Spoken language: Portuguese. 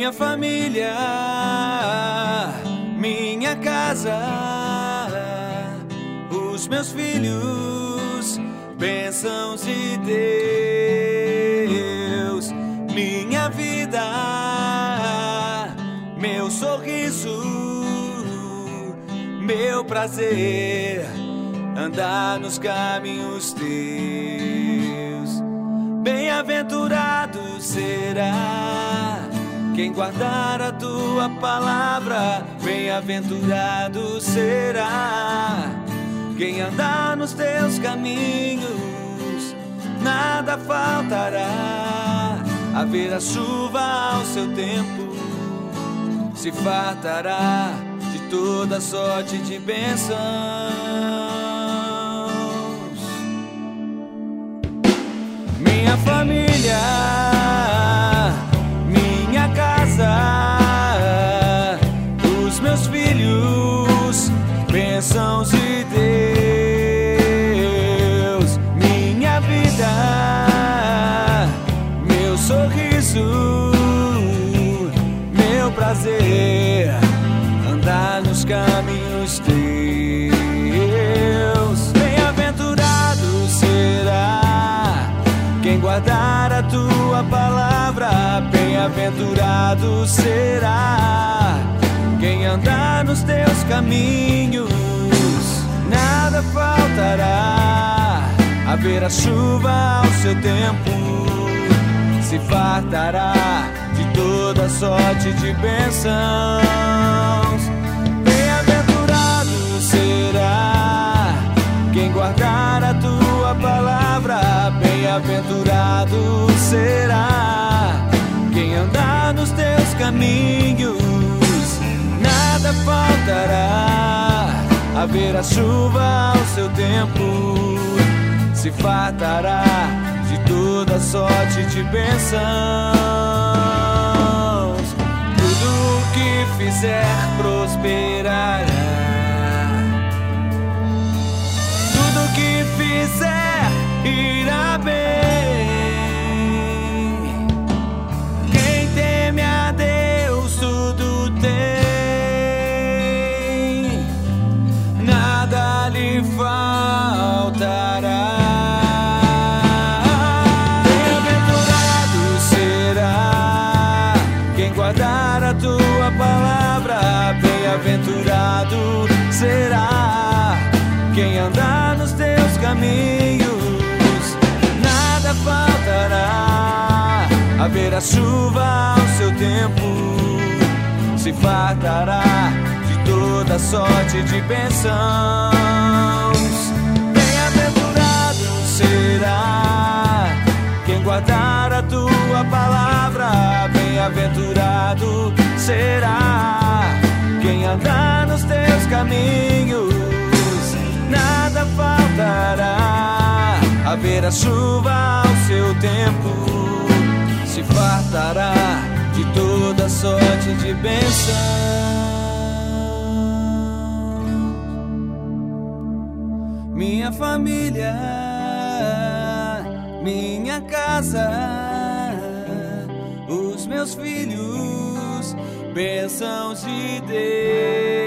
minha família, minha casa, os meus filhos, bênçãos de Deus, minha vida, meu sorriso, meu prazer, andar nos caminhos teus. Bem-aventurado será quem guardar a tua palavra, bem-aventurado será quem andar nos teus caminhos. Nada faltará, haverá chuva ao seu tempo, se fartará de toda sorte de bênçãos. Minha família, minha casa, os meus filhos, bênçãos de Deus, minha vida, meu sorriso, meu prazer, andar nos caminhos teus. Bem-aventurado será quem guardar a tua palavra, bem-aventurado será quem andar nos teus caminhos. Nada faltará, haverá chuva ao seu tempo, se fartará de toda sorte de bênçãos. Bem-aventurado será quem guardar a tua palavra, bem-aventurado será quem andar nos teus caminhos. Nada faltará, haverá chuva ao seu tempo, se fartará de toda sorte de bênçãos. Tudo o que fizer prosperará, tudo que fizer irá bem. Quem teme a Deus tudo tem, nada lhe faltará. Bem-aventurado será quem guardar a tua palavra, bem-aventurado será quem andar nos teus caminhos. Nada faltará, haverá chuva ao seu tempo, se fartará de toda sorte de bênçãos. Bem-aventurado será quem guardar a tua palavra, bem-aventurado será quem andar nos teus caminhos. Nada faltará, haverá chuva ao seu tempo, se fartará de toda sorte de bênção. Minha família, minha casa, os meus filhos, bênçãos de Deus.